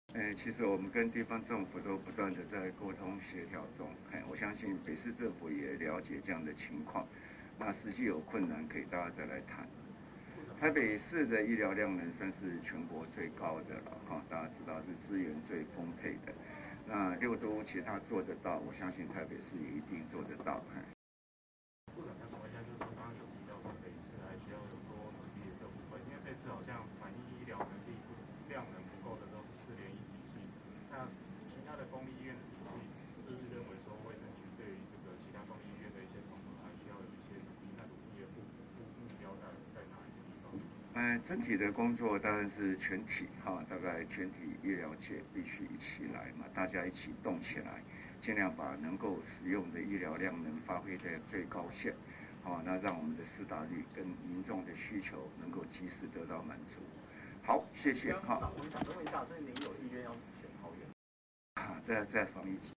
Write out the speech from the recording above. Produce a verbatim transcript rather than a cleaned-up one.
呃，其实我们跟地方政府都不断的在沟通协调中，哎，我相信北市政府也了解这样的情况，那实际有困难可以大家再来谈。台北市的医疗量能算是全国最高的了，哈，大家知道是资源最丰沛的。那六都其他做得到，我相信台北市也一定做得到。 部长想请问一下，就是说刚刚有提到说北市还需要有多努力的这部分，因为这次好像反映医疗能力不量能不够的都是四联一体系，那其他的公立医院的体系是不是认为说卫生局对于这个其他公立医院的一些统合还需要有一些努力？那努力的目目标在在哪一个地方？ 呃，整体的工作当然是全体哈，大概全体医疗界必须一起来嘛，大家一起动起来，尽量把能够使用的医疗量能发挥在最高限。好，那让我们的施打率跟民众的需求能够及时得到满足。好，谢谢哈。 我们想问一下，所以您有意愿要选桃园？ 啊，在在防疫期